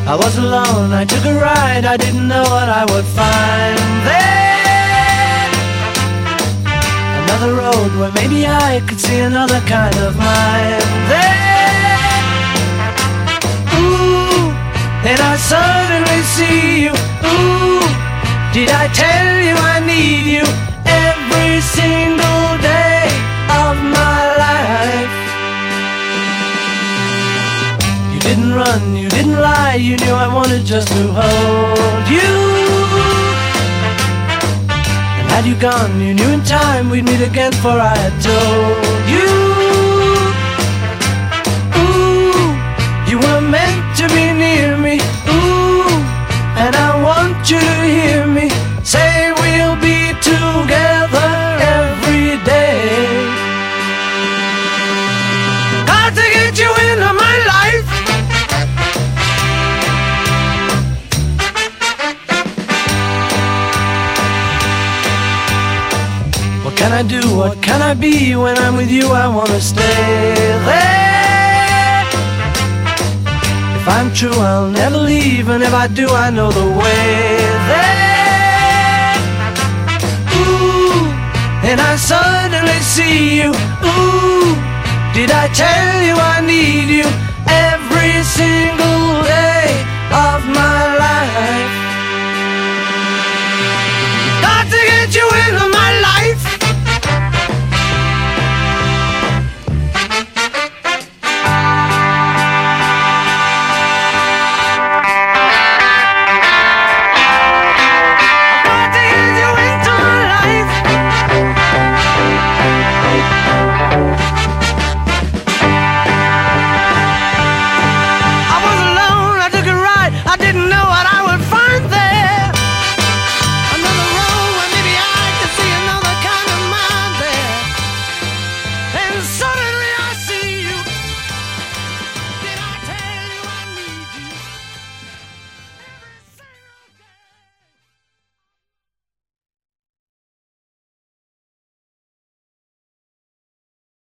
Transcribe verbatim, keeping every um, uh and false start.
I was alone, I took a ride, I didn't know what I would find there. Another road where maybe I could see another kind of mind there. Ooh, and I suddenly see you. Ooh, did I tell you I need you every single day of my life? You didn't run, you didn't lie, you knew I wanted just to hold you. And had you gone, you knew in time we'd meet again, for I had told you. Ooh, you were meant to be near me. Ooh, and I want you to hear me say we'll be together every day. Got to get you into my life. What can I do, what can I be? When I'm with you I wanna stay there. If I'm true I'll never leave, and if I do I know the way there. Ooh, and I suddenly see you. Ooh, did I tell you I need you every single day of my life? Got to get you in